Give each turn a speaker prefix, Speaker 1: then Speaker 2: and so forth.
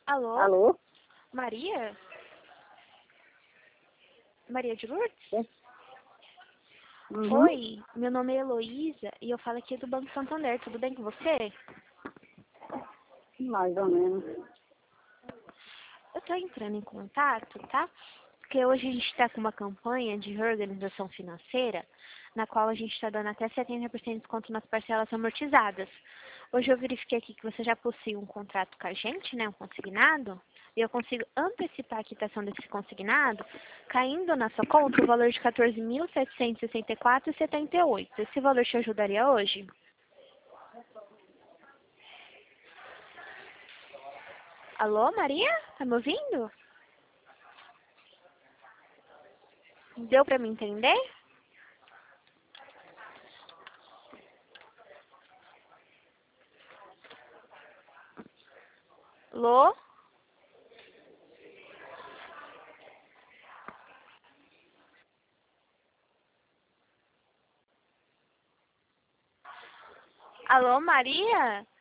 Speaker 1: Alô?
Speaker 2: Alô?
Speaker 1: Maria? Maria de Lourdes?
Speaker 2: É. Uhum.
Speaker 1: Oi, meu nome é Heloísa e eu falo aqui do Banco Santander. Tudo bem com você?
Speaker 2: Mais ou menos.
Speaker 1: Eu tô entrando em contato, tá? Porque hoje a gente está com uma campanha de reorganização financeira, na qual a gente está dando até 70% de desconto nas parcelas amortizadas. Hoje eu verifiquei aqui que você já possui um contrato com a gente, né, um consignado, e eu consigo antecipar a quitação desse consignado, caindo na sua conta o valor de R$ 14.764,78. Esse valor te ajudaria hoje? Alô, Maria? Tá me ouvindo? Deu pra me entender? Alô? Alô, Maria?